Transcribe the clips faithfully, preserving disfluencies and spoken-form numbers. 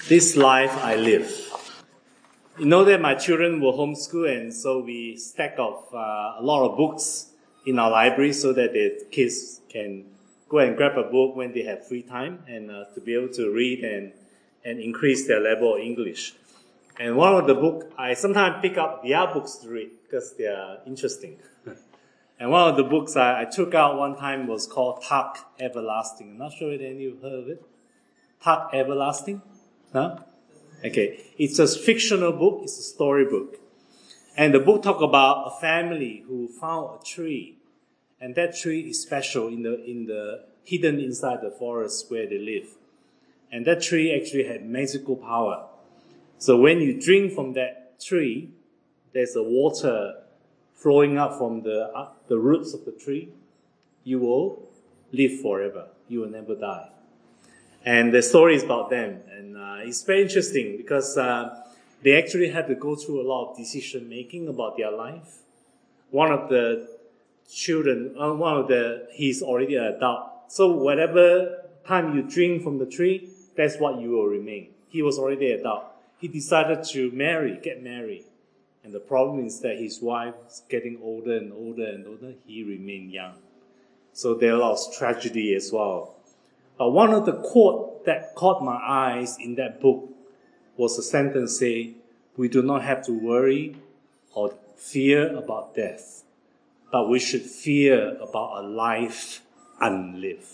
This life I live. You know that my children were homeschooled, and so we stack up uh, a lot of books in our library so that the kids can go and grab a book when they have free time and uh, to be able to read and, and increase their level of English. And one of the books, I sometimes pick up their books to read because they are interesting. And one of the books I, I took out one time was called Tuck Everlasting. I'm not sure if any of you heard of it. Tuck Everlasting? No? Okay. It's a fictional book. It's a story book. And the book talks about a family who found a tree. And that tree is special in the, in the, hidden inside the forest where they live. And that tree actually had magical power. So when you drink from that tree, there's a water flowing up from the, uh, the roots of the tree. You will live forever. You will never die. And the story is about them. And uh, it's very interesting because uh, they actually had to go through a lot of decision making about their life. One of the children, uh, one of the, he's already an adult. So whatever time you drink from the tree, that's what you will remain. He was already an adult. He decided to marry, get married. And the problem is that his wife is getting older and older and older. He remained young. So there are a lot of tragedy as well. Uh, one of the quotes that caught my eyes in that book was a sentence saying, "We do not have to worry or fear about death, but we should fear about a life unlived."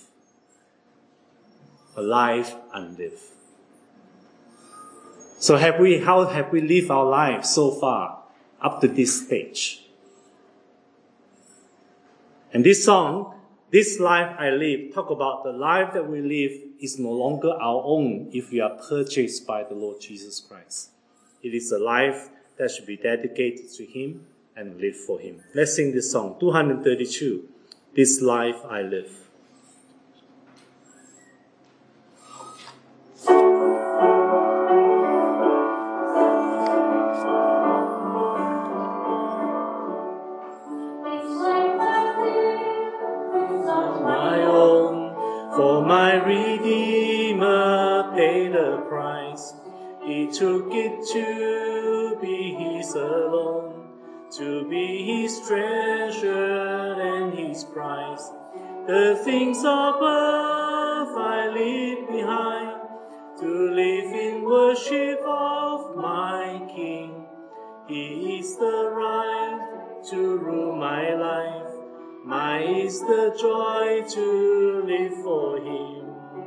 A life unlived. So have we, how have we lived our life so far up to this stage? And this song, "This Life I Live," talk about the life that we live is no longer our own if we are purchased by the Lord Jesus Christ. It is a life that should be dedicated to Him and live for Him. Let's sing this song, two thirty-two, "This Life I Live." For my Redeemer paid the price. He took it to be His alone, to be His treasure and His prize. The things above I leave behind, to live in worship of my King. He is the right to rule my life. Mine is the joy to live for Him.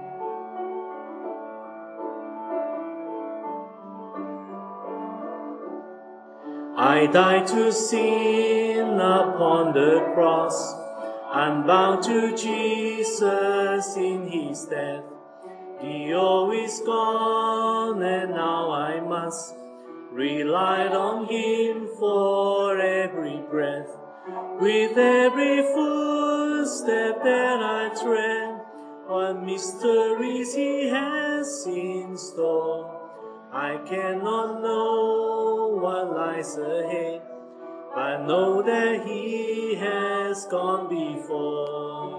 I died to sin upon the cross. I'm bound to Jesus in His death. The old is gone and now I must rely on Him for every breath. With every footstep that I tread, what mysteries He has in store. I cannot know what lies ahead, but know that He has gone before.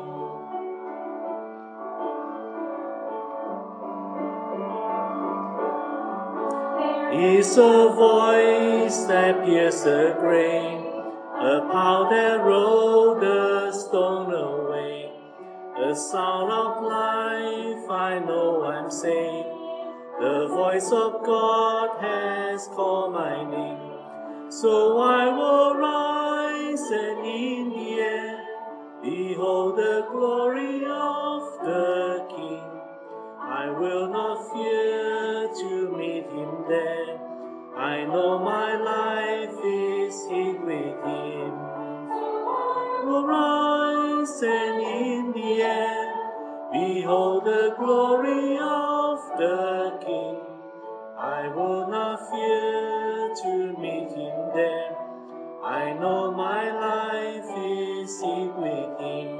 Is a voice that pierces the grave, a power that rolled the stone away. A sound of life, I know I'm saved. The voice of God has called my name. So I will rise and in the air behold the glory of the King. I will not fear to meet Him there. I know my life is hid with Him. Will rise and in the air behold the glory of the King. I will not fear to meet Him there. I know my life is hid with Him.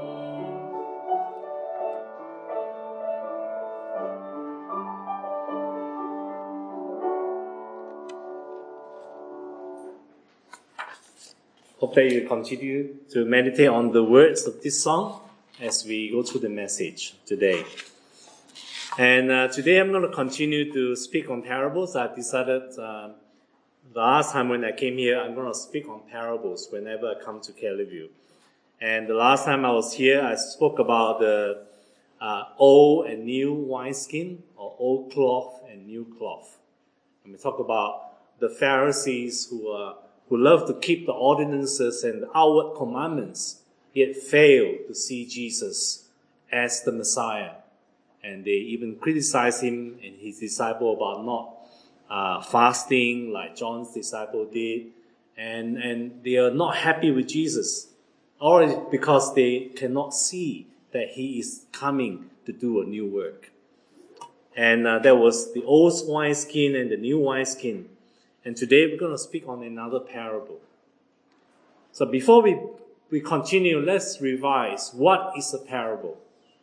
Hope that you continue to meditate on the words of this song as we go through the message today. And uh, today I'm going to continue to speak on parables. I decided uh, the last time when I came here, I'm going to speak on parables whenever I come to Kellyview. And the last time I was here, I spoke about the uh, old and new wineskin, or old cloth and new cloth. And we talk about the Pharisees who uh, who love to keep the ordinances and the outward commandments, yet fail to see Jesus as the Messiah. And they even criticize him and his disciple about not uh, fasting like John's disciple did. And, and they are not happy with Jesus, or because they cannot see that he is coming to do a new work. And uh, there was the old wineskin and the new wineskin. And today we're going to speak on another parable. So before we, we continue, let's revise. What is a parable?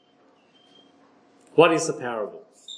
What is a parable?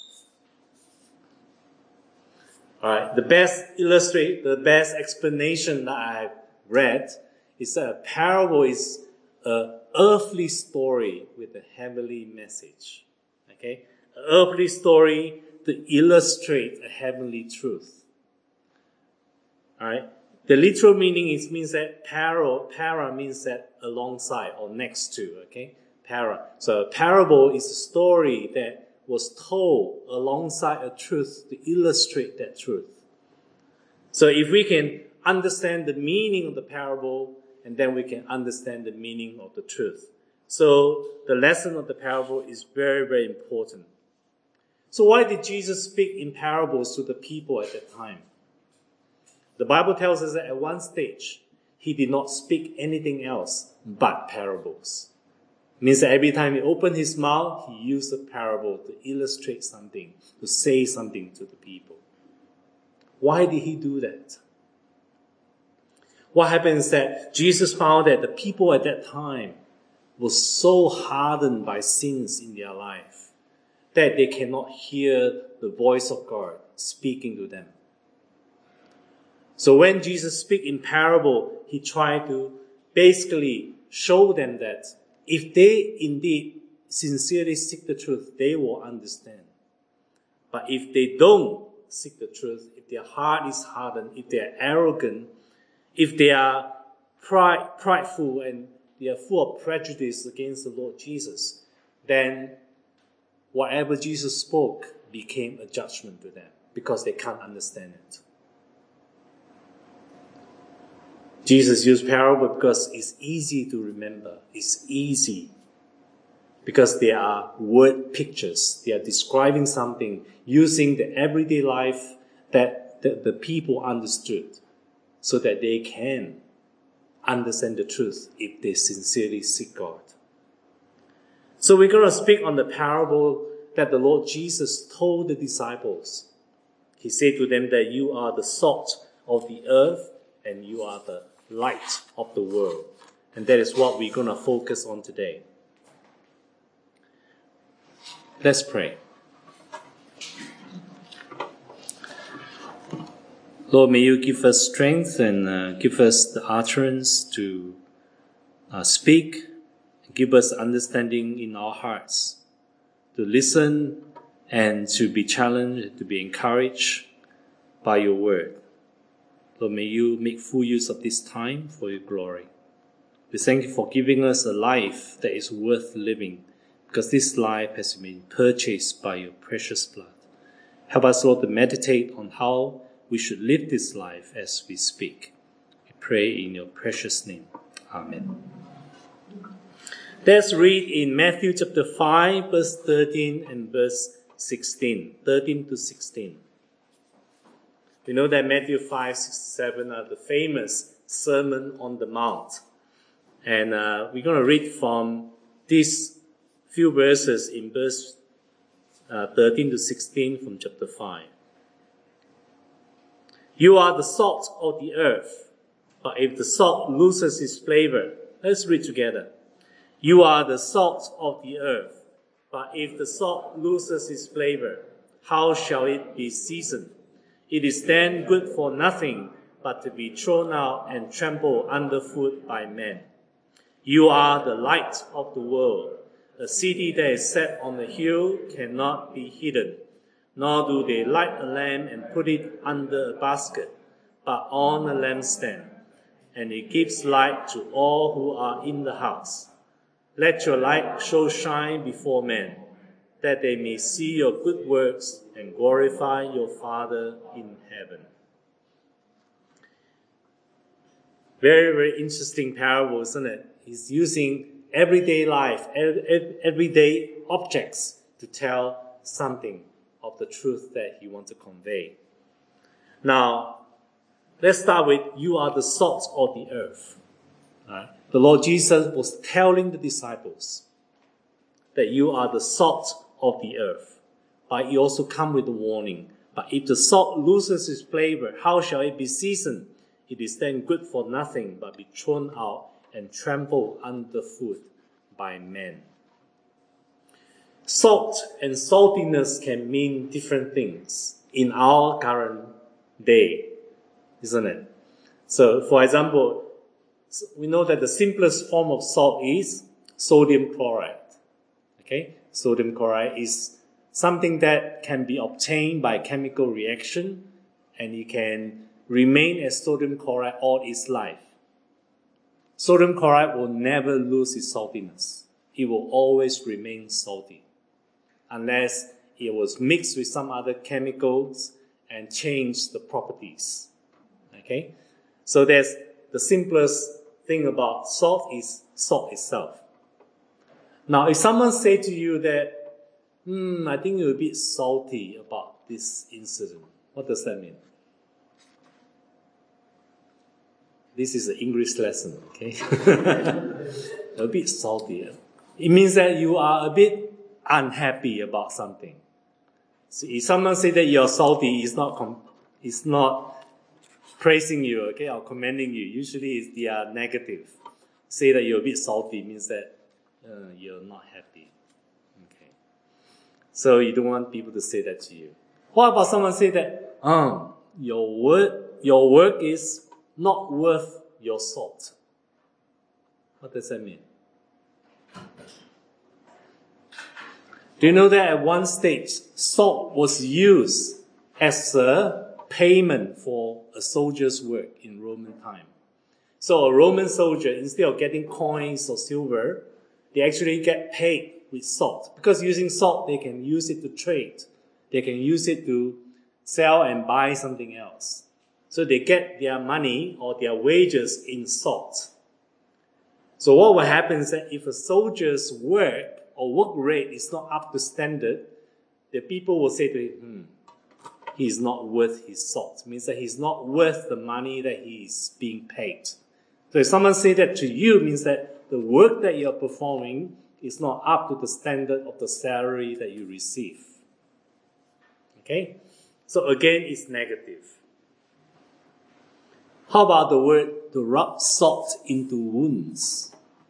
All right, the best illustrate, the best explanation that I've read is that a parable is an earthly story with a heavenly message. Okay, an earthly story to illustrate a heavenly truth. All right, the literal meaning is means that para, para means that alongside or next to. Okay. Para. So a parable is a story that was told alongside a truth to illustrate that truth. So if we can understand the meaning of the parable, and then we can understand the meaning of the truth. So the lesson of the parable is very, very important. So why did Jesus speak in parables to the people at that time? The Bible tells us that at one stage, he did not speak anything else but parables. Means that every time he opened his mouth, he used a parable to illustrate something, to say something to the people. Why did he do that? What happened is that Jesus found that the people at that time were so hardened by sins in their life that they cannot hear the voice of God speaking to them. So when Jesus speak in parable, he tried to basically show them that if they indeed sincerely seek the truth, they will understand. But if they don't seek the truth, if their heart is hardened, if they are arrogant, if they are pride, prideful and they are full of prejudice against the Lord Jesus, then whatever Jesus spoke became a judgment to them because they can't understand it. Jesus used parable because it's easy to remember. It's easy because they are word pictures. They are describing something using the everyday life that the, the people understood so that they can understand the truth if they sincerely seek God. So we're going to speak on the parable that the Lord Jesus told the disciples. He said to them that you are the salt of the earth and you are the light of the world. And that is what we're going to focus on today. Let's pray. Lord, may you give us strength and uh, give us the utterance to uh, speak, give us understanding in our hearts, to listen and to be challenged, to be encouraged by your word. Lord, may you make full use of this time for your glory. We thank you for giving us a life that is worth living, because this life has been purchased by your precious blood. Help us, Lord, to meditate on how we should live this life as we speak. We pray in your precious name. Amen. Let's read in Matthew chapter five, verse thirteen and verse sixteen. thirteen to sixteen. We know that Matthew five, six, seven are the famous Sermon on the Mount. And uh, we're going to read from these few verses in verse uh, thirteen to sixteen from chapter five. You are the salt of the earth, but if the salt loses its flavor, let's read together. You are the salt of the earth, but if the salt loses its flavor, how shall it be seasoned? It is then good for nothing but to be thrown out and trampled underfoot by men. You are the light of the world. A city that is set on a hill cannot be hidden, nor do they light a lamp and put it under a basket, but on a lampstand, and it gives light to all who are in the house. Let your light so shine before men, that they may see your good works and glorify your Father in heaven. Very, very interesting parable, isn't it? He's using everyday life, everyday objects to tell something of the truth that he wants to convey. Now, let's start with, you are the salt of the earth. Right? The Lord Jesus was telling the disciples that you are the salt of the earth. But he also comes with a warning. But if the salt loses its flavor, how shall it be seasoned? It is then good for nothing but be thrown out and trampled underfoot by men. Salt and saltiness can mean different things in our current day, isn't it? So, for example, we know that the simplest form of salt is sodium chloride. Okay? Sodium chloride is something that can be obtained by chemical reaction, and it can remain as sodium chloride all its life. Sodium chloride will never lose its saltiness. It will always remain salty, unless it was mixed with some other chemicals and changed the properties. Okay? So that's the simplest thing about salt is salt itself. Now, if someone say to you that, hmm, I think you're a bit salty about this incident, what does that mean? This is an English lesson, okay? A bit salty. It means that you are a bit unhappy about something. So if someone say that you're salty, it's not com- it's not praising you, okay, or commending you. Usually it's, they are negative. Say that you're a bit salty means that uh, you're not happy. Okay. So you don't want people to say that to you. What about someone say that, um, your word, your work is not worth your salt? What does that mean? Do you know that at one stage, salt was used as a payment for a soldier's work in Roman time? So a Roman soldier, instead of getting coins or silver, they actually get paid with salt. Because using salt, they can use it to trade. They can use it to sell and buy something else. So they get their money or their wages in salt. So what will happen is that if a soldier's work or work rate is not up to standard, the people will say to him, hmm, he's not worth his salt. It means that he's not worth the money that he's being paid. So if someone say that to you, it means that the work that you're performing is not up to the standard of the salary that you receive. Okay? So again, it's negative. How about the word to rub salt into wounds?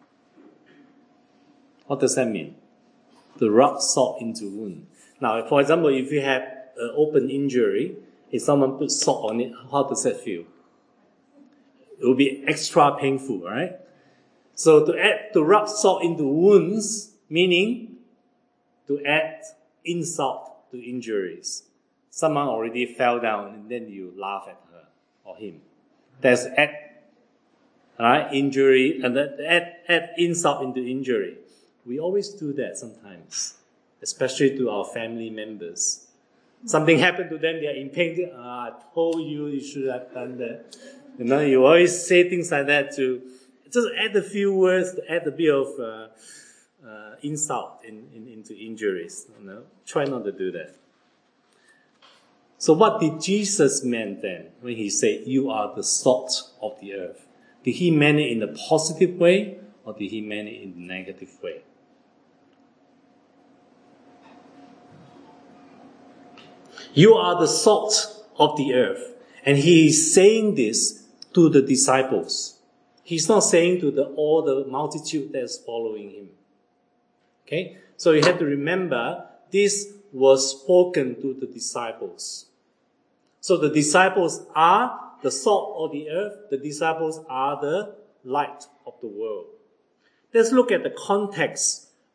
What does that mean? To rub salt into wound. Now, for example, if you have an open injury, if someone puts salt on it, how does that feel? It will be extra painful, right? So to add, to rub salt into wounds, meaning to add insult to injuries. Someone already fell down and then you laugh at her or him. That's add, right, injury, and that add, add insult into injury. We always do that sometimes, especially to our family members. Something happened to them, they are in pain. Ah, I told you you should have done that. You know, you always say things like that to just add a few words, to add a bit of uh, uh, insult in, in, into injuries. You know, try not to do that. So what did Jesus mean then when he said, you are the salt of the earth? Did he mean it in a positive way or did he mean it in a negative way? You are the salt of the earth. And he is saying this to the disciples. He's not saying to the, all the multitude that's following him. Okay? So you have to remember, this was spoken to the disciples. So the disciples are the salt of the earth. The disciples are the light of the world. Let's look at the context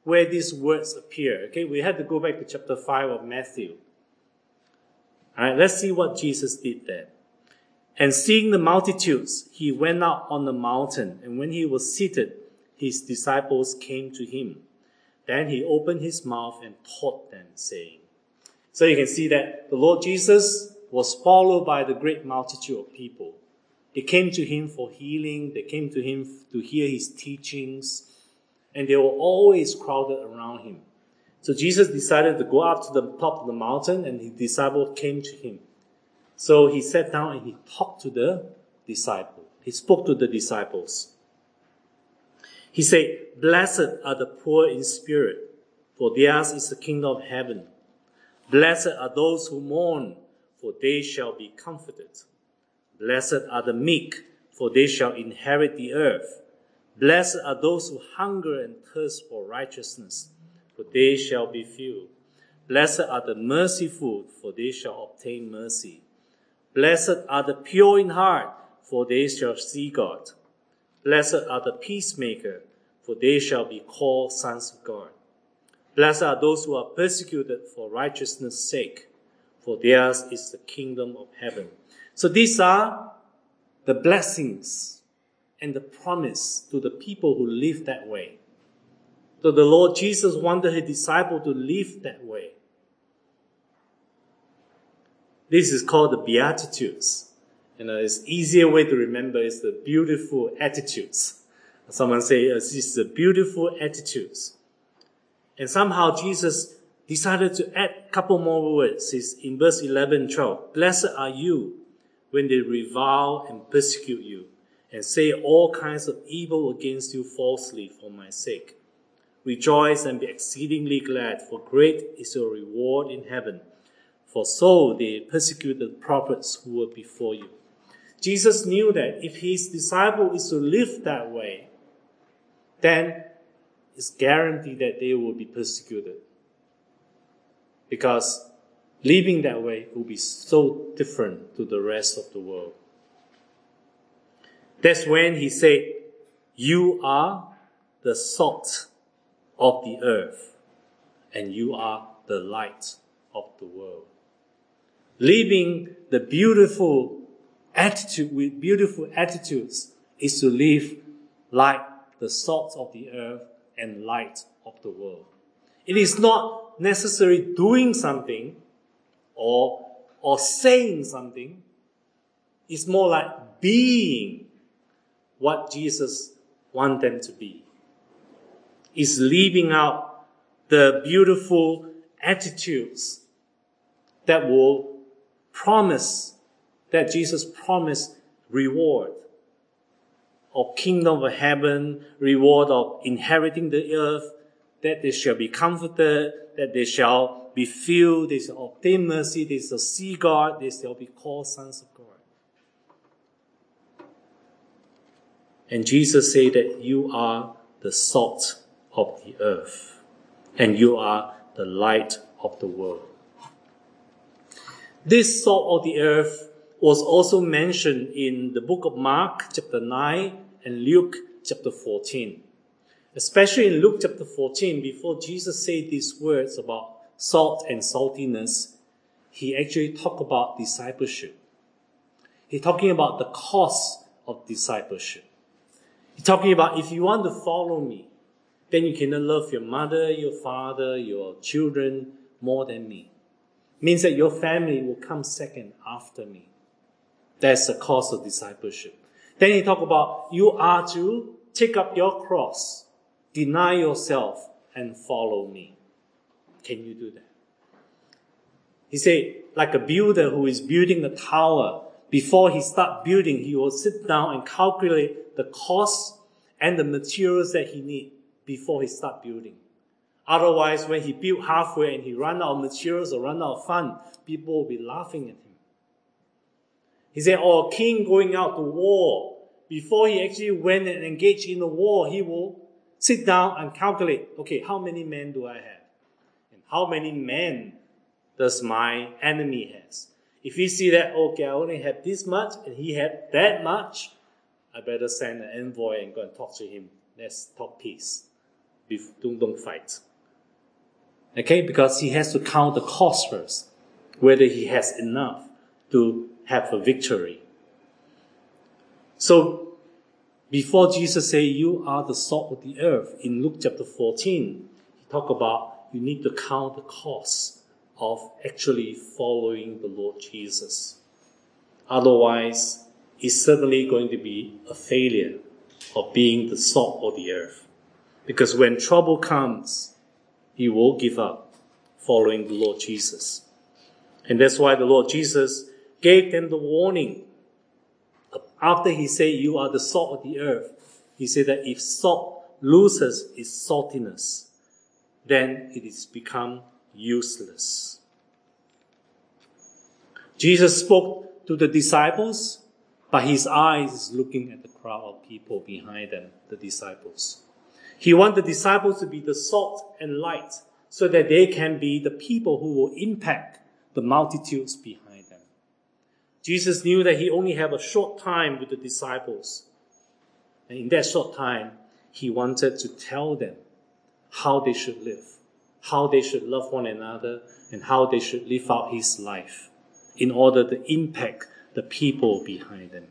where these words appear. Okay, we have to go back to chapter five of Matthew. All right, let's see what Jesus did there. And seeing the multitudes, he went out on the mountain, and when he was seated, his disciples came to him. Then he opened his mouth and taught them, saying. So you can see that the Lord Jesus was followed by the great multitude of people. They came to him for healing. They came to him to hear his teachings. And they were always crowded around him. So Jesus decided to go up to the top of the mountain, and his disciples came to him. So he sat down and he talked to the disciples. He spoke to the disciples. He said, "Blessed are the poor in spirit, for theirs is the kingdom of heaven. Blessed are those who mourn, for they shall be comforted. Blessed are the meek, for they shall inherit the earth. Blessed are those who hunger and thirst for righteousness, for they shall be filled. Blessed are the merciful, for they shall obtain mercy. Blessed are the pure in heart, for they shall see God. Blessed are the peacemakers, for they shall be called sons of God. Blessed are those who are persecuted for righteousness' sake, for theirs is the kingdom of heaven." So these are the blessings and the promise to the people who live that way. So the Lord Jesus wanted his disciples to live that way. This is called the Beatitudes. You know, it's easier way to remember is the beautiful attitudes. Someone say, this is the beautiful attitudes. And somehow Jesus decided to add a couple more words. It's in verse eleven and twelve. "Blessed are you when they revile and persecute you, and say all kinds of evil against you falsely for my sake. Rejoice and be exceedingly glad, for great is your reward in heaven. For so they persecuted the prophets who were before you." Jesus knew that if his disciple is to live that way, then it's guaranteed that they will be persecuted. Because living that way will be so different to the rest of the world. That's when he said, "You are the salt of the earth, and you are the light of the world." Living the beautiful attitude with beautiful attitudes is to live like the salt of the earth and light of the world. It is not necessarily doing something or, or saying something. It's more like being what Jesus wants them to be. It's living out the beautiful attitudes that will promise, that Jesus promised reward of kingdom of heaven, reward of inheriting the earth, that they shall be comforted, that they shall be filled, they shall obtain mercy, they shall see God, they shall be called sons of God. And Jesus said that you are the salt of the earth, and you are the light of the world. This salt of the earth was also mentioned in the book of Mark, chapter nine, and Luke, chapter fourteen. Especially in Luke, chapter fourteen, before Jesus said these words about salt and saltiness, he actually talked about discipleship. He's talking about the cost of discipleship. He's talking about if you want to follow me, then you cannot love your mother, your father, your children more than me. It means that your family will come second after me. That's the cost of discipleship. Then he talked about you are to take up your cross, deny yourself, and follow me. Can you do that? He said, like a builder who is building a tower, before he starts building, he will sit down and calculate the cost and the materials that he needs before he starts building. Otherwise, when he built halfway and he run out of materials or run out of funds, people will be laughing at him. He said, or a king going out to war, before he actually went and engaged in a war, he will sit down and calculate, okay, how many men do I have? And how many men does my enemy has? If he see that, okay, I only have this much and he had that much, I better send an envoy and go and talk to him. Let's talk peace. don't, don't fight. Okay, because he has to count the cost first, whether he has enough to have a victory. So, before Jesus said, you are the salt of the earth, in Luke chapter fourteen, he talked about you need to count the cost of actually following the Lord Jesus. Otherwise, it's certainly going to be a failure of being the salt of the earth. Because when trouble comes, you will give up following the Lord Jesus. And that's why the Lord Jesus gave them the warning. After he said, you are the salt of the earth, he said that if salt loses its saltiness, then it is become useless. Jesus spoke to the disciples, but his eyes is looking at the crowd of people behind them, the disciples. He wants the disciples to be the salt and light so that they can be the people who will impact the multitudes behind them. Jesus knew that he only had a short time with the disciples. And in that short time, he wanted to tell them how they should live, how they should love one another, and how they should live out his life in order to impact the people behind them.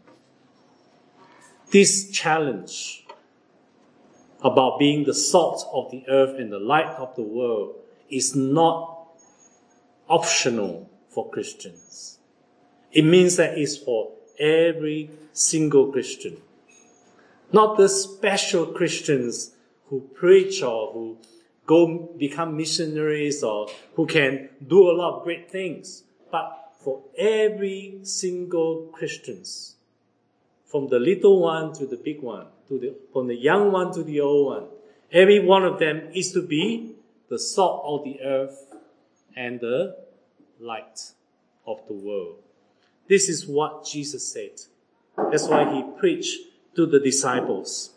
This challenge about being the salt of the earth and the light of the world is not optional for Christians. It means that it's for every single Christian. Not the special Christians who preach or who go become missionaries or who can do a lot of great things, but for every single Christians, from the little one to the big one, to the, from the young one to the old one, every one of them is to be the salt of the earth and the light of the world. This is what Jesus said. That's why he preached to the disciples.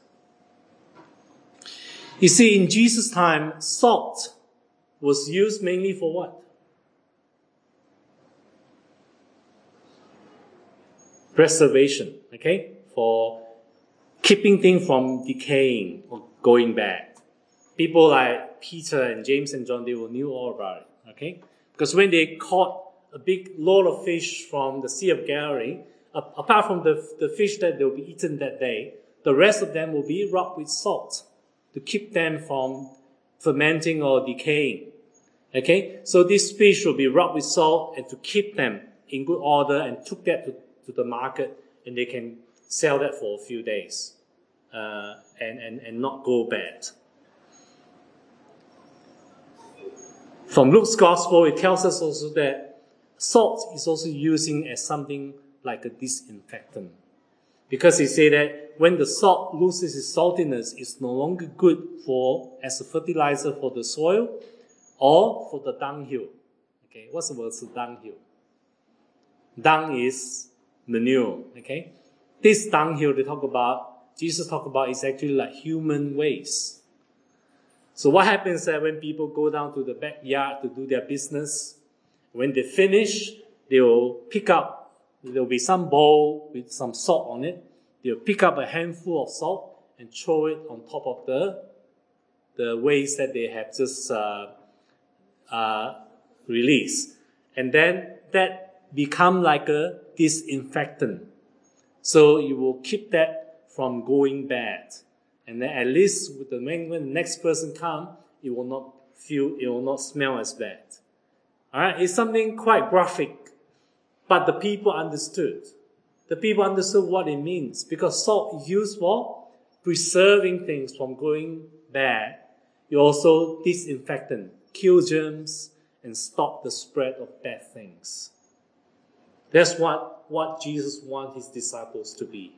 You see, in Jesus' time, salt was used mainly for what? Preservation, okay? For keeping things from decaying or going bad. People like Peter and James and John, they will knew all about it, okay? Because when they caught a big load of fish from the Sea of Galilee, apart from the, the fish that they will be eaten that day, the rest of them will be rubbed with salt to keep them from fermenting or decaying. Okay? So this fish will be rubbed with salt and to keep them in good order and took that to, to the market and they can sell that for a few days uh, and, and, and not go bad. From Luke's Gospel, it tells us also that salt is also using as something like a disinfectant. Because he said that when the salt loses its saltiness, it's no longer good for as a fertilizer for the soil or for the dunghill. Okay, what's the word for dunghill? Dung is manure. Okay, this dunghill they talk about, Jesus talked about, is actually like human waste. So what happens is that when people go down to the backyard to do their business, when they finish, they will pick up, there will be some bowl with some salt on it. They'll pick up a handful of salt and throw it on top of the, the waste that they have just uh, uh, released. And then that become like a disinfectant. So you will keep that from going bad. And then at least with the, when the next person comes, it will not feel, it will not smell as bad. Alright, it's something quite graphic, but the people understood. The people understood what it means because salt is used for preserving things from going bad. It also disinfectant, kill germs, and stop the spread of bad things. That's what, what Jesus wants his disciples to be.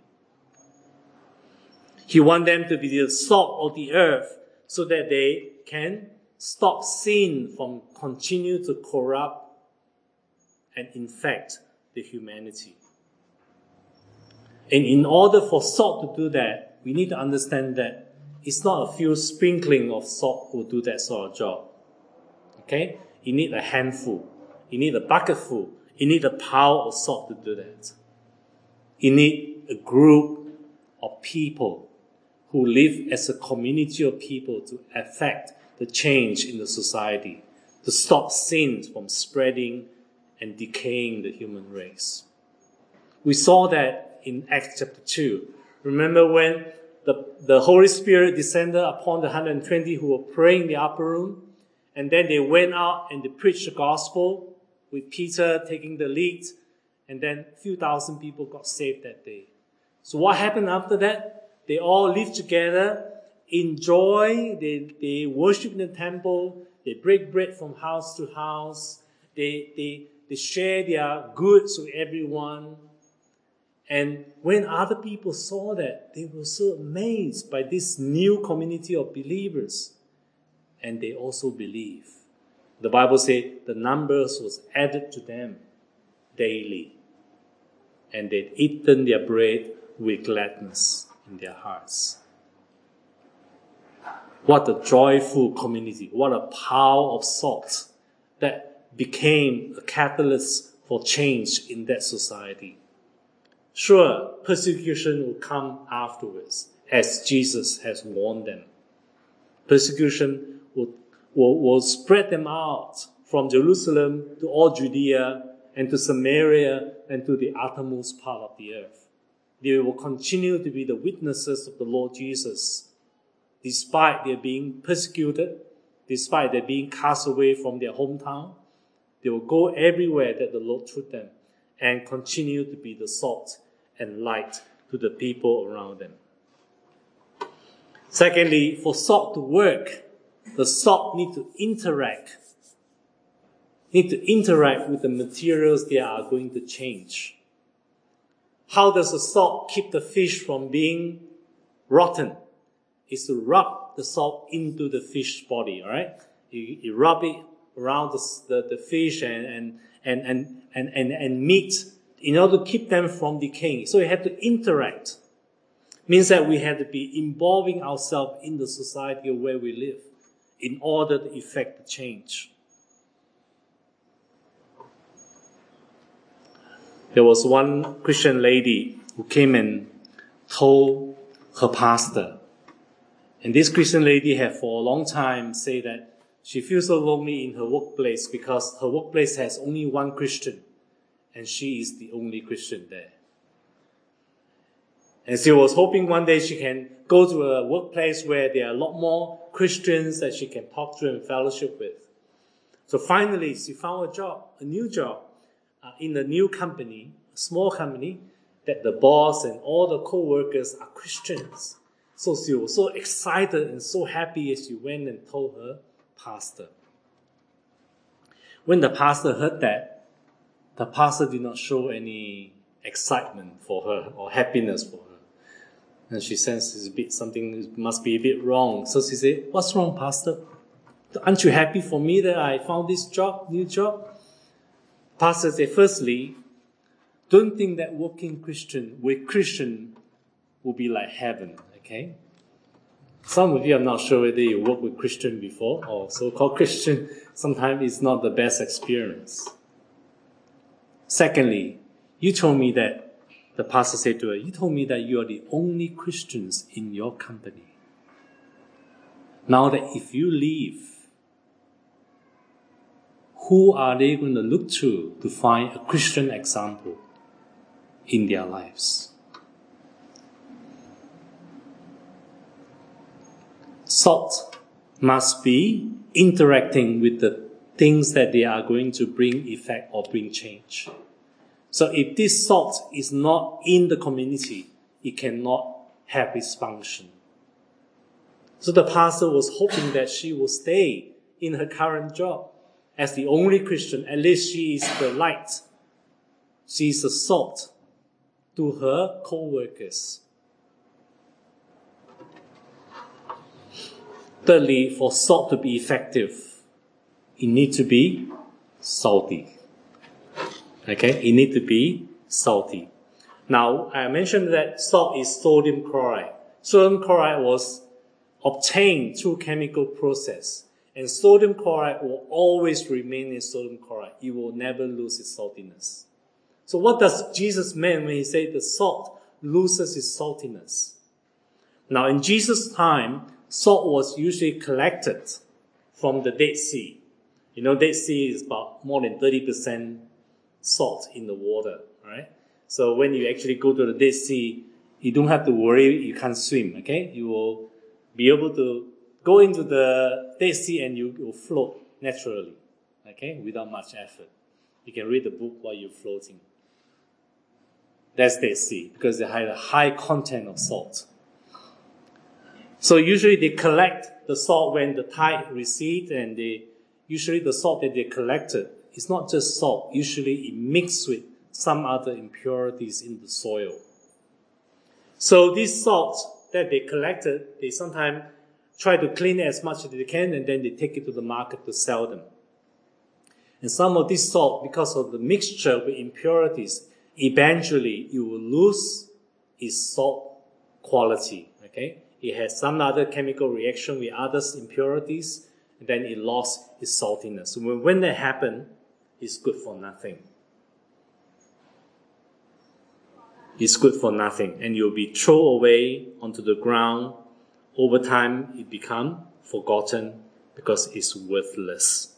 He wants them to be the salt of the earth so that they can stop sin from continue to corrupt and infect the humanity. And in order for salt to do that, we need to understand that it's not a few sprinkling of salt will do that sort of job. Okay? You need a handful. You need a bucketful. You need a pile of salt to do that. You need a group of people who live as a community of people to affect the change in the society, to stop sin from spreading and decaying the human race. We saw that in Acts chapter two. Remember when the, the Holy Spirit descended upon the one hundred twenty who were praying in the upper room, and then they went out and they preached the gospel with Peter taking the lead, and then a few thousand people got saved that day. So what happened after that? They all lived together, enjoy, they, they worship in the temple, they break bread from house to house, they, they, they share their goods with everyone. And when other people saw that, they were so amazed by this new community of believers. And they also believed. The Bible says the numbers was added to them daily. And they'd eaten their bread with gladness in their hearts. What a joyful community. What a power of salt that became a catalyst for change in that society. Sure, persecution will come afterwards, as Jesus has warned them. Persecution will, will, will spread them out from Jerusalem to all Judea and to Samaria and to the uttermost part of the earth. They will continue to be the witnesses of the Lord Jesus, despite their being persecuted, despite their being cast away from their hometown. They will go everywhere that the Lord took them and continue to be the salt and light to the people around them. Secondly, for salt to work, the salt need to interact, need to interact with the materials they are going to change. How does the salt keep the fish from being rotten? Is to rub the salt into the fish body, all right? You, you rub it around the, the, the fish and, and, and, and, and, and, and meat in order to keep them from decaying. So we have to interact. Means that we have to be involving ourselves in the society where we live in order to effect the change. There was one Christian lady who came and told her pastor. And this Christian lady had for a long time said that she feels so lonely in her workplace because her workplace has only one Christian. And she is the only Christian there. And she was hoping one day she can go to a workplace where there are a lot more Christians that she can talk to and fellowship with. So finally, she found a job, a new job, uh, in a new company, a small company, that the boss and all the co-workers are Christians. So she was so excited and so happy as she went and told her pastor. When the pastor heard that, the pastor did not show any excitement for her or happiness for her. And she sensed a bit, something must be a bit wrong. So she said, "What's wrong, pastor? Aren't you happy for me that I found this job, new job?" Pastor said, "Firstly, don't think that working Christian with Christian will be like heaven, okay? Some of you, I'm not sure whether you worked with Christian before or so-called Christian. Sometimes it's not the best experience. Secondly, you told me that," the pastor said to her, "you told me that you are the only Christians in your company. Now that if you leave, who are they going to look to to find a Christian example in their lives?" Salt must be interacting with the things that they are going to bring effect or bring change. So if this salt is not in the community, it cannot have its function. So the pastor was hoping that she will stay in her current job as the only Christian. At least she is the light. She is the salt to her co-workers. Thirdly, for salt to be effective, it needs to be salty. Okay, it needs to be salty. Now, I mentioned that salt is sodium chloride. Sodium chloride was obtained through chemical process. And sodium chloride will always remain in sodium chloride. It will never lose its saltiness. So what does Jesus mean when he said the salt loses its saltiness? Now, in Jesus' time, salt was usually collected from the Dead Sea. You know, Dead Sea is about more than thirty percent salt in the water, right? So when you actually go to the Dead Sea, you don't have to worry you can't swim, okay? You will be able to go into the Dead Sea and you will float naturally, okay, without much effort. You can read the book while you're floating. That's Dead Sea, because they had a high content of salt. So usually they collect the salt when the tide recedes, and they usually the salt that they collected is not just salt. Usually it mixed with some other impurities in the soil. So these salts that they collected, they sometimes try to clean it as much as they can, and then they take it to the market to sell them. And some of this salt, because of the mixture with impurities, eventually it will lose its salt quality. Okay, it has some other chemical reaction with other impurities, and then it lost its saltiness. So when, when that happens, it's good for nothing. It's good for nothing, and you'll be thrown away onto the ground. Over time, it becomes forgotten because it's worthless.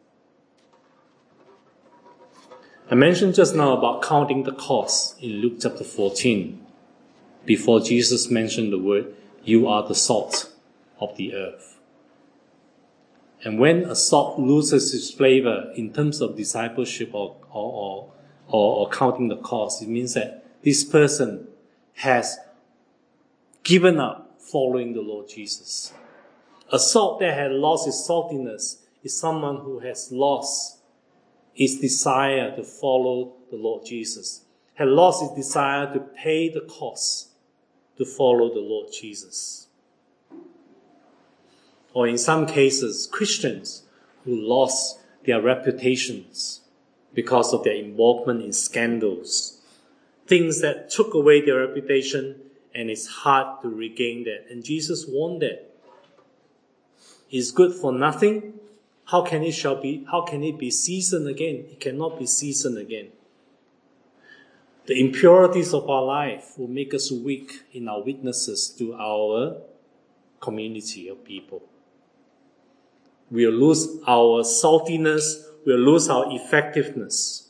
I mentioned just now about counting the cost in Luke chapter fourteen, before Jesus mentioned the word, "You are the salt of the earth." And when a salt loses its flavor in terms of discipleship or, or, or, or counting the cost, it means that this person has given up following the Lord Jesus. A salt that has lost its saltiness is someone who has lost its desire to follow the Lord Jesus, has lost its desire to pay the cost to follow the Lord Jesus. Or in some cases, Christians who lost their reputations because of their involvement in scandals, things that took away their reputation, and it's hard to regain that. And Jesus warned that it's good for nothing. How can it shall be? How can it be seasoned again? It cannot be seasoned again. The impurities of our life will make us weak in our witnesses to our community of people. We'll lose our saltiness. We'll lose our effectiveness.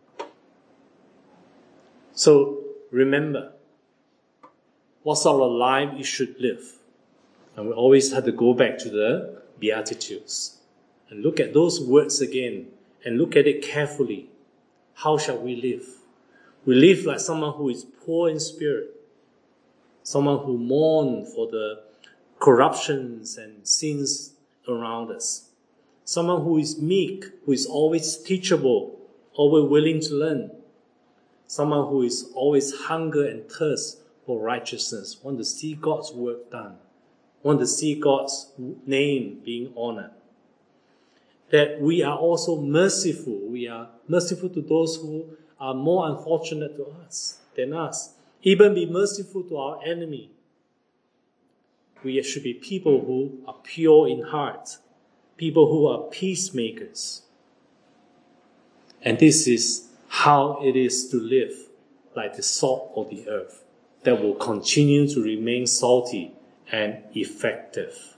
So remember what sort of life you should live. And we always have to go back to the Beatitudes and look at those words again and look at it carefully. How shall we live? We live like someone who is poor in spirit, someone who mourns for the corruptions and sins around us, someone who is meek, who is always teachable, always willing to learn, someone who is always hunger and thirst for righteousness, want to see God's work done, want to see God's name being honored. That we are also merciful. We are merciful to those who are more unfortunate to us than us. Even be merciful to our enemy. We should be people who are pure in heart, people who are peacemakers. And this is how it is to live like the salt of the earth, that will continue to remain salty and effective.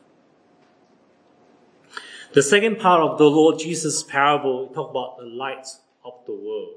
The second part of the Lord Jesus' parable, we talk about the light of the world.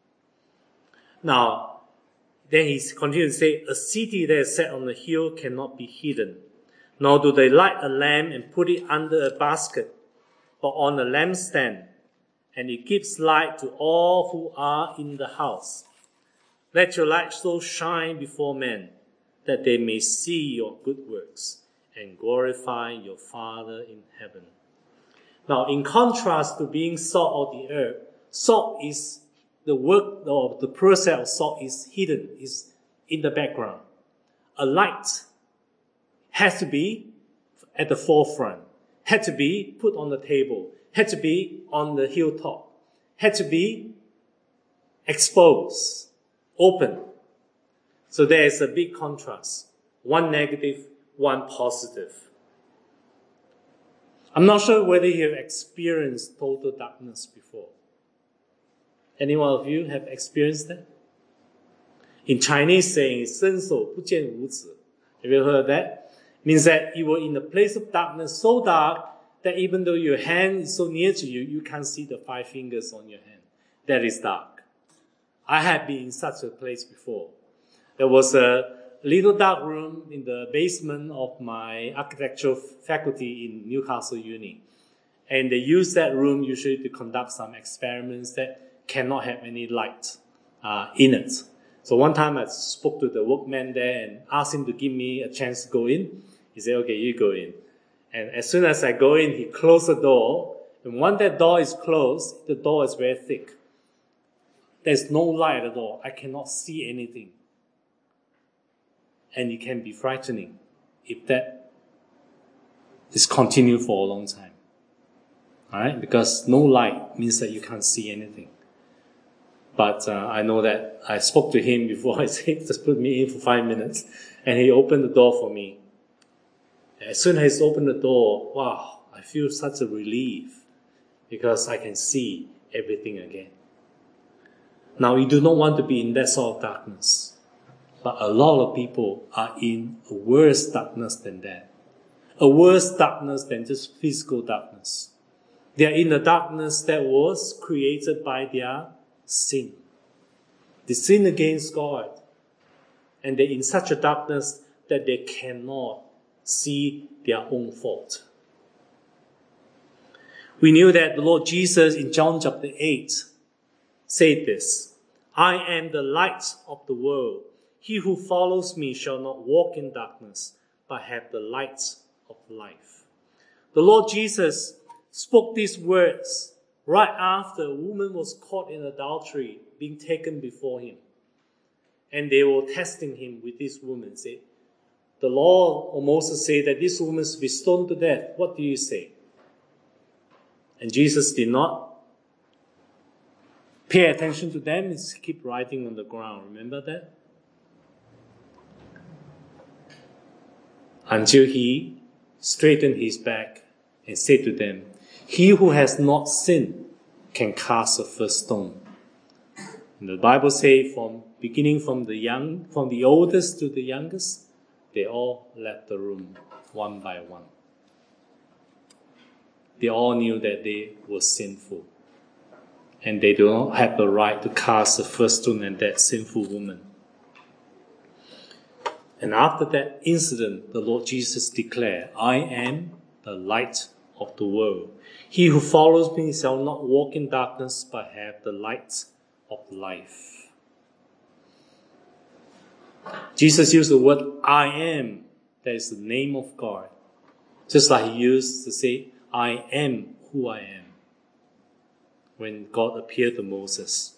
Now, then he continues to say, a city that is set on a hill cannot be hidden, nor do they light a lamp and put it under a basket, but on a lampstand, and it gives light to all who are in the house. Let your light so shine before men, that they may see your good works and glorify your Father in heaven. Now, in contrast to being salt of the earth, salt is the work of the process of salt is hidden, is in the background. A light has to be at the forefront, had to be put on the table, had to be on the hilltop, had to be exposed, open. So there is a big contrast. One negative, one positive. I'm not sure whether you have experienced total darkness before. Any one of you have experienced that? In Chinese saying, 伸手不见五指. Have you heard that? It means that you were in a place of darkness, so dark that even though your hand is so near to you, you can't see the five fingers on your hand. That is dark. I had been in such a place before. There was a little dark room in the basement of my architectural faculty in Newcastle Uni. And they use that room usually to conduct some experiments that cannot have any light uh, in it. So one time I spoke to the workman there and asked him to give me a chance to go in. He said, okay, you go in. And as soon as I go in, he closed the door. And once that door is closed, the door is very thick. There's no light at all. I cannot see anything. And it can be frightening if that is continued for a long time. Alright? Because no light means that you can't see anything. But uh, I know that I spoke to him before. I said, just put me in for five minutes. And he opened the door for me. As soon as he opened the door, wow, I feel such a relief. Because I can see everything again. Now, you do not want to be in that sort of darkness. But a lot of people are in a worse darkness than that. A worse darkness than just physical darkness. They are in the darkness that was created by their sin. They sin against God. And they're in such a darkness that they cannot see their own fault. We knew that the Lord Jesus in John chapter eight said this, I am the light of the world. He who follows me shall not walk in darkness, but have the light of life. The Lord Jesus spoke these words right after a woman was caught in adultery, being taken before him. And they were testing him with this woman. Said, the law or Moses said that this woman should be stoned to death. What do you say? And Jesus did not pay attention to them. He kept writing on the ground. Remember that? Until he straightened his back and said to them, he who has not sinned can cast the first stone. And the Bible says from beginning from the young, from the oldest to the youngest, they all left the room one by one. They all knew that they were sinful. And they do not have the right to cast the first stone at that sinful woman. And after that incident, the Lord Jesus declared, I am the light of the world. He who follows me shall not walk in darkness, but have the light of life. Jesus used the word I am. That is the name of God. Just like he used to say, I am who I am, when God appeared to Moses.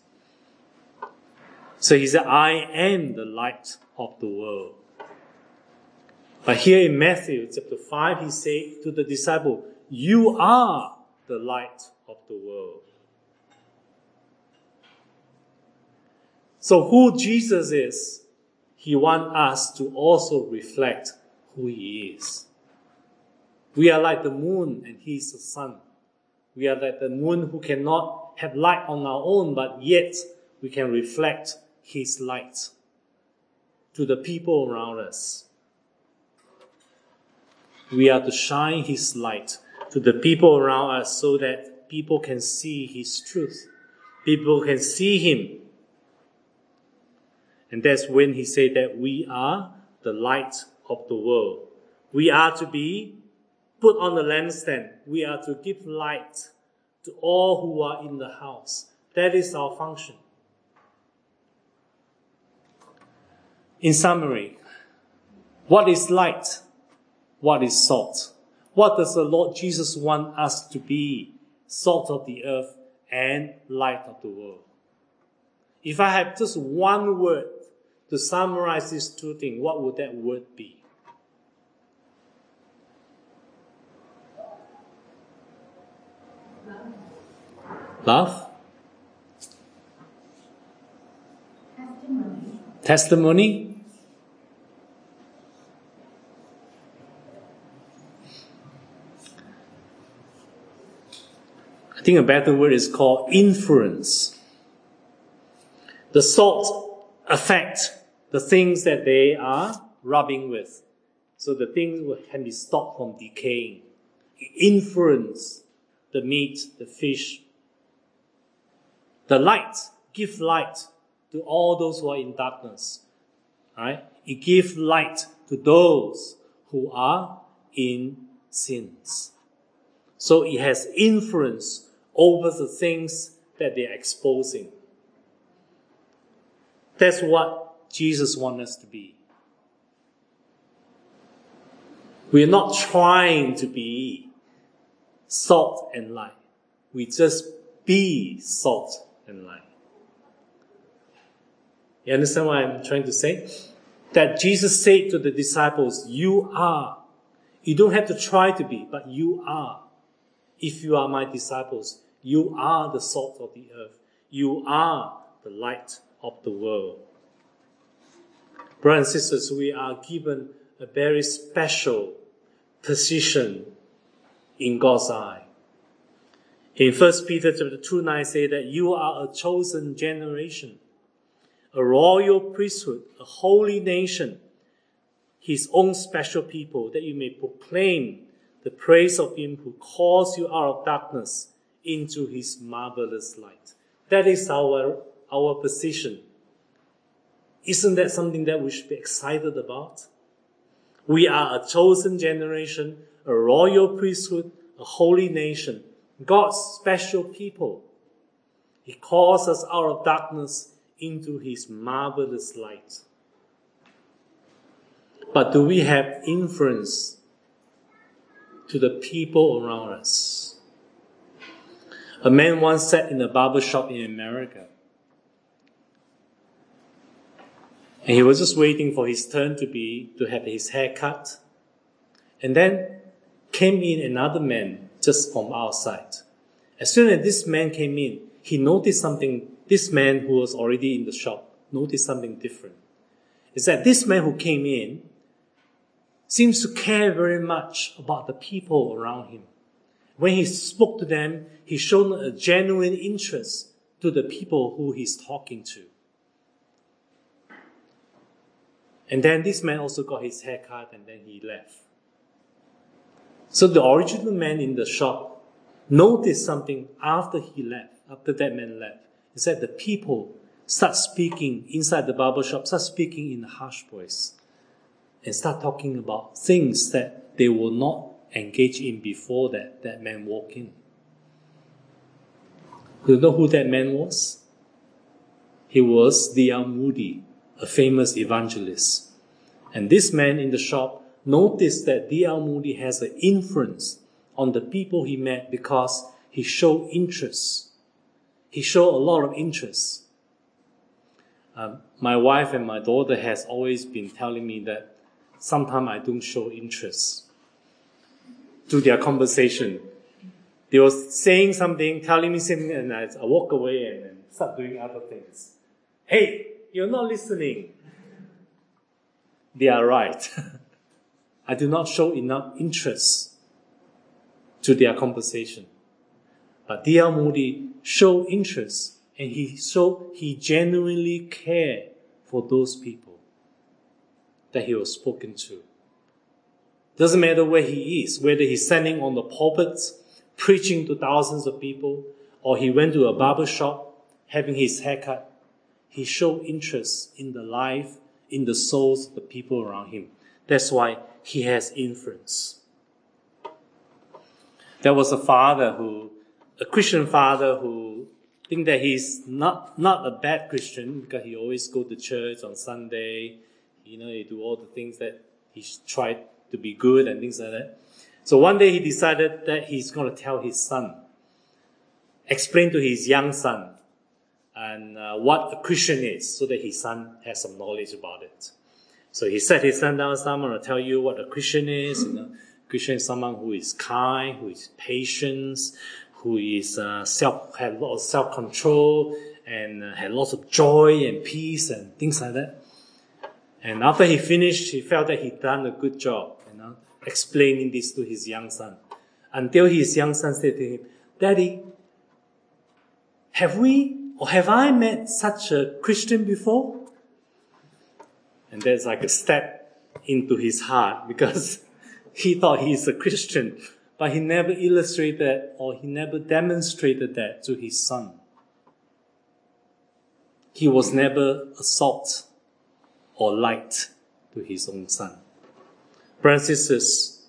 So he said, I am the light of the world. But here in Matthew chapter five, he said to the disciple, you are the light of the world. So who Jesus is, he wants us to also reflect who he is. We are like the moon and he is the sun. We are like the moon who cannot have light on our own, but yet we can reflect his light to the people around us. We are to shine his light to the people around us so that people can see his truth. People can see him. And that's when he said that we are the light of the world. We are to be put on the lampstand. We are to give light to all who are in the house. That is our function. In summary, what is light? What is salt? What does the Lord Jesus want us to be? Salt of the earth and light of the world. If I have just one word to summarize these two things, what would that word be? Love? Testimony. Testimony? I think a better word is called influence. The salt affect the things that they are rubbing with. so the things can be stopped from decaying. It influences the meat, the fish. The light, give light to all those who are in darkness. Right? It gives light to those who are in sins. So it has influence over the things that they are exposing. That's what Jesus wants us to be. We are not trying to be salt and light. We just be salt and light. You understand what I'm trying to say? That Jesus said to the disciples, you are. You don't have to try to be, but you are. If you are my disciples, you are the salt of the earth. You are the light of the world. Brothers and sisters, we are given a very special position in God's eye. In First Peter chapter two nine say that you are a chosen generation, a royal priesthood, a holy nation, his own special people, that you may proclaim the praise of him who calls you out of darkness into his marvelous light. That is our, our position. Isn't that something that we should be excited about? We are a chosen generation, a royal priesthood, a holy nation, God's special people. He calls us out of darkness into his marvelous light. But do we have influence to the people around us? A man once sat in a barber shop in America, and he was just waiting for his turn to be to have his hair cut. And then came in another man just from outside. As soon as this man came in, he noticed something. This man who was already in the shop noticed something different. It's that this man who came in seems to care very much about the people around him. When he spoke to them, he showed a genuine interest to the people who he's talking to. And then this man also got his hair cut and then he left. So the original man in the shop noticed something after he left, after that man left. Is that the people start speaking inside the barber shop, start speaking in a harsh voice, and start talking about things that they will not engage in before that, that man walked in. You know who that man was? He was D L Moody, a famous evangelist. And this man in the shop noticed that D L Moody has an influence on the people he met because he showed interest. He showed a lot of interest. Um, my wife and my daughter has always been telling me that sometimes I don't show interest to their conversation. They were saying something, telling me something, and I, I walk away and, and start doing other things. Hey, you're not listening. They are right. I do not show enough interest to their conversation. But D L Moody showed interest, and he showed he genuinely cared for those people that he was spoken to. Doesn't matter where he is, whether he's standing on the pulpit, preaching to thousands of people, or he went to a barber shop, having his haircut. He showed interest in the life, in the souls of the people around him. That's why he has influence. There was a father who, a Christian father who think that he's not, not a bad Christian because he always go to church on Sunday. You know, he do all the things that he tried to be good and things like that. So one day he decided that he's going to tell his son, explain to his young son, and uh, what a Christian is, so that his son has some knowledge about it. So he sat his son down, son, I'm going to tell you what a Christian is. You know, Christian is someone who is kind, who is patient, who is uh, self, had a lot of self-control, and uh, had lots of joy and peace and things like that. And after he finished, he felt that he'd done a good job, you know, explaining this to his young son. Until his young son said to him, Daddy, have we or have I met such a Christian before? And there's like a step into his heart because he thought he's a Christian, but he never illustrated or he never demonstrated that to his son. He was never a salt or light to his own son. Brothers and sisters,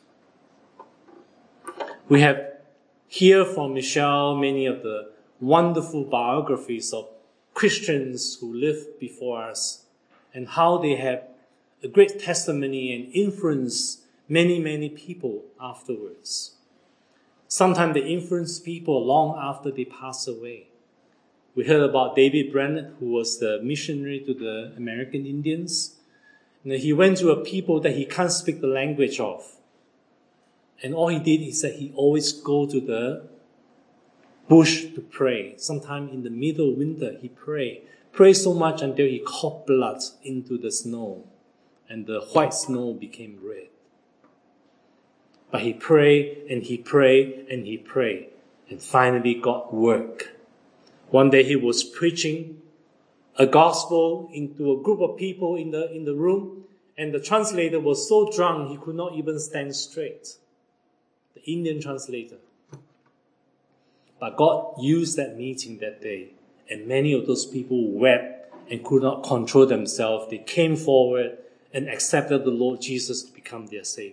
we have heard from Michelle many of the wonderful biographies of Christians who lived before us and how they have a great testimony and influence many, many people afterwards. Sometimes they influence people long after they pass away. We heard about David Brainerd, who was the missionary to the American Indians. And he went to a people that he can't speak the language of. And all he did is that he always go to the bush to pray. Sometime in the middle of winter, he prayed. Prayed so much until he caught blood into the snow. And the white snow became red. But he prayed and he prayed and he prayed. And finally got work. One day he was preaching a gospel into a group of people in the, in the room. And the translator was so drunk he could not even stand straight. The Indian translator. But God used that meeting that day. And many of those people wept and could not control themselves. They came forward and accepted the Lord Jesus to become their Savior.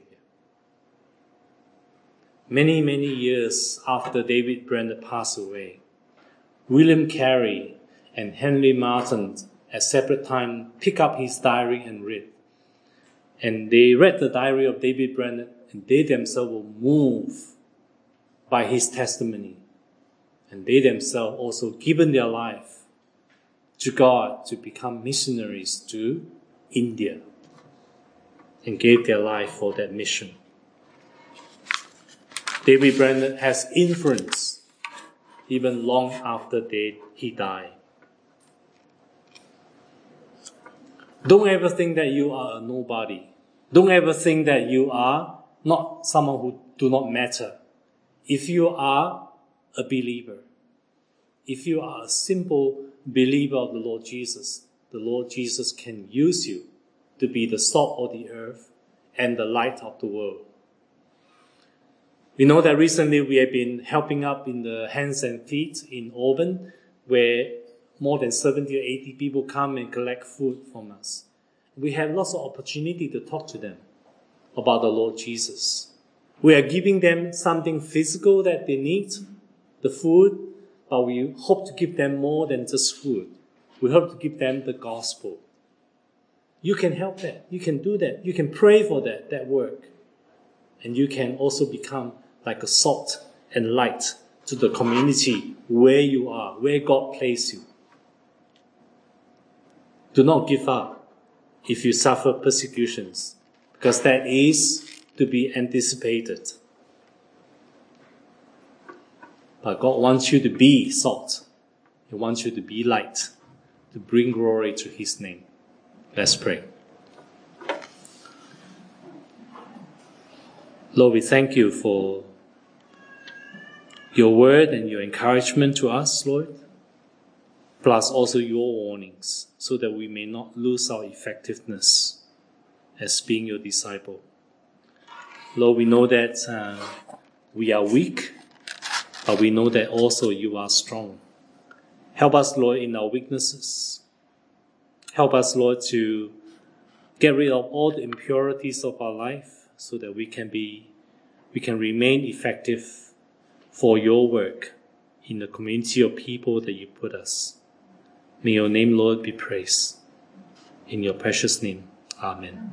Many, many years after David Brainerd passed away, William Carey and Henry Martin at separate times pick up his diary and read. And they read the diary of David Brainerd and they themselves were moved by his testimony. And they themselves also given their life to God to become missionaries to India and gave their life for that mission. David Brainerd has influence even long after they, he died. Don't ever think that you are a nobody. Don't ever think that you are not someone who do not matter. If you are a believer, if you are a simple believer of the Lord Jesus, the Lord Jesus can use you to be the salt of the earth and the light of the world. We know that recently we have been helping up in the Hands and Feet in Auburn, where more than seventy or eighty people come and collect food from us. We have lots of opportunity to talk to them about the Lord Jesus. We are giving them something physical that they need, the food, but we hope to give them more than just food. We hope to give them the gospel. You can help that. You can do that. You can pray for that, that work. And you can also become like a salt and light to the community where you are, where God placed you. Do not give up if you suffer persecutions, because that is to be anticipated. But God wants you to be salt. He wants you to be light, to bring glory to His name. Let's pray. Lord, we thank you for your word and your encouragement to us, Lord, plus also your warnings, so that we may not lose our effectiveness as being your disciple. Lord, we know that uh, we are weak, but we know that also you are strong. Help us, Lord, in our weaknesses. Help us, Lord, to get rid of all the impurities of our life so that we can be, we can remain effective for your work in the community of people that you put us. May your name, Lord, be praised. In your precious name, amen.